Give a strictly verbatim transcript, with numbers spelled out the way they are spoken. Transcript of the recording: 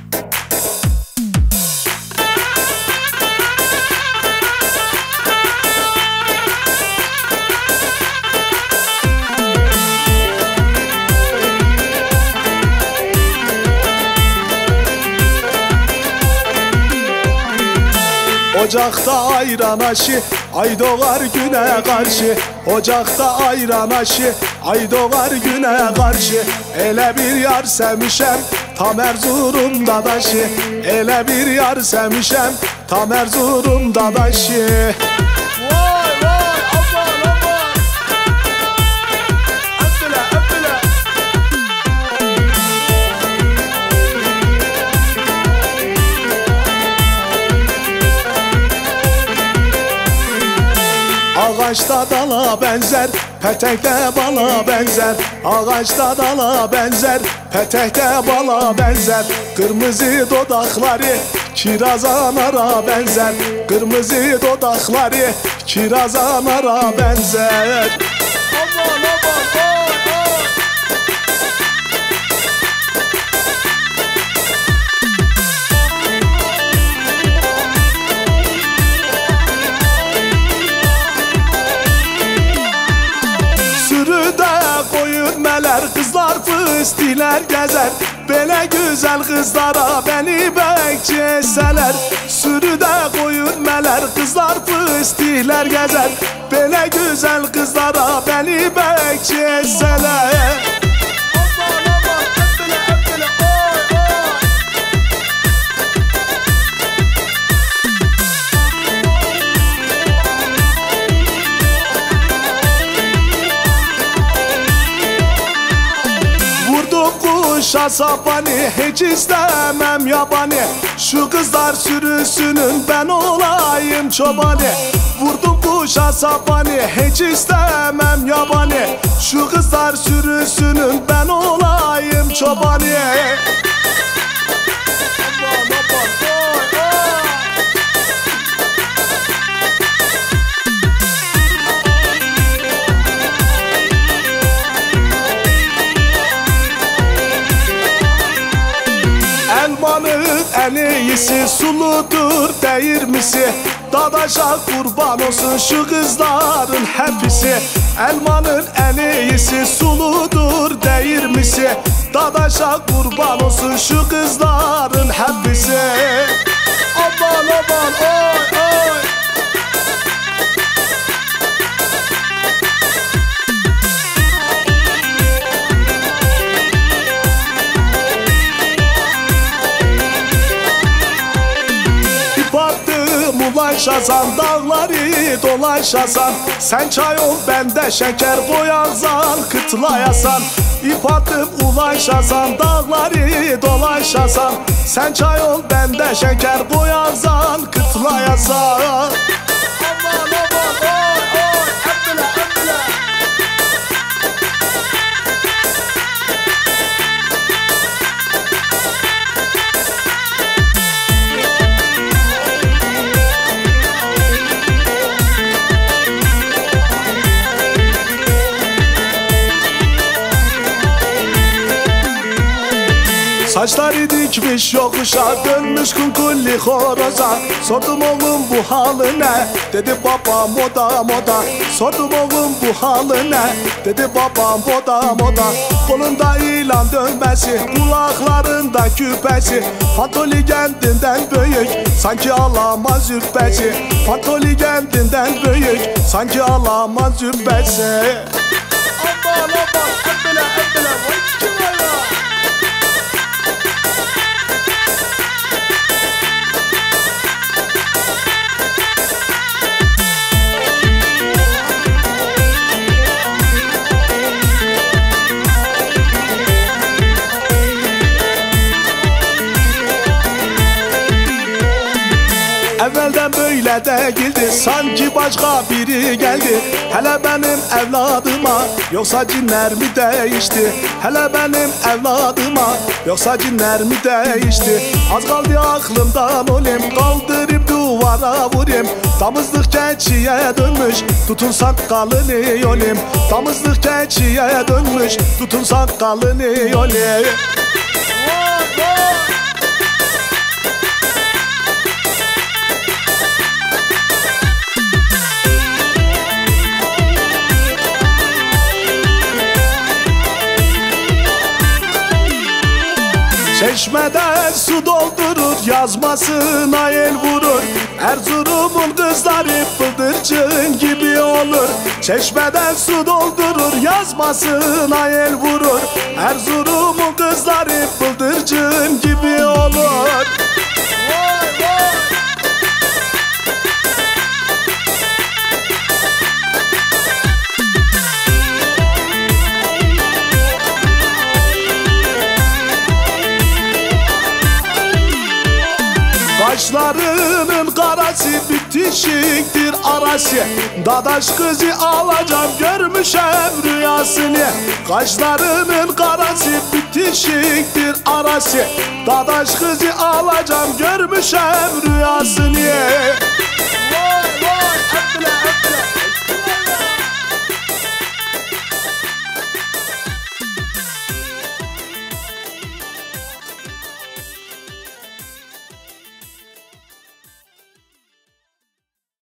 Ocakta ayran aşı, ay doğar güne karşı. Ocakta ayran aşı, ay doğar güne karşı. Ele bir yar sevmişem, tam Erzurum'da daşı. Ele bir yar sevmişem, tam Erzurum'da daşı. Vay vay aman aman. Öpüle öpüle. Ağaçta dala benzer, petekte bala benzer. Ağaçta dala benzer, petekte bala benzer. Kırmızı dodakları kiraza nara benzer. Kırmızı dodakları kiraza nara benzer. Aman aman aman. Kızlar fıstiler gezer, böyle güzel kızlara beni bekçeseler. Sürüde koyun meler, kızlar fıstiler gezer, böyle güzel kızlara beni bekçeseler. Kuşa sapani, hiç istemem yabani. Şu kızlar sürüsünün ben olayım çobani. Vurdum kuşa sapani, hiç istemem yabani. Şu kızlar sürüsünün ben olayım çobani. Elmanın en iyisi suludur değirmisi. Dadaşa kurban olsun şu kızların hepsi. Elmanın en iyisi suludur değirmisi. Dadaşa kurban olsun şu kızların hepsi. Aman aman oy oy. Dolaşasan dağları dolaşasan. Sen çay ol bende şeker koyarsan kıtlayasan. İp atıp ulaşasan dağları dolaşasan. Sen çay ol bende şeker koyarsan kıtlayasan. Aman aman oy oy öpüle öpüle. Saçları dikmiş yokuşa, dönmüş kunkulli horoza. Sordum oğlum bu halı ne? Dedi babam moda moda. Sordum oğlum bu halı ne? Dedi babam moda moda. Kolunda ilan dönmesi, kulaklarında küpesi. Pantoli kendinden büyük, sanki alamaz züppesi. Pantoli kendinden büyük, sanki alamaz züppesi. Aman aman öpüle öpüle vay kim var ya? Evvelden böyle değildi, sanki başka biri geldi. Hele benim evladıma, yoksa cinler mi değişti? Hele benim evladıma, yoksa cinler mi değişti? Az kaldı aklımdan olayım, kaldırıp duvara vurayım. Damızlık keçiye dönmüş, tutun sakalını yolayım. Damızlık keçiye dönmüş, tutun sakalını yolayım. Çeşmeden su doldurur, yazmasına el vurur. Erzurum'un kızları bıldırcın gibi olur. Çeşmeden su doldurur, yazmasına el vurur. Erzurum'un kızları bıldırcın gibi olur. Kaşlarının karası bitişiktir arası. Dadaş kızı alacağım görmüşem rüyasını. Kaşlarının karası bitişiktir arası. Dadaş kızı alacağım görmüşem rüyasını.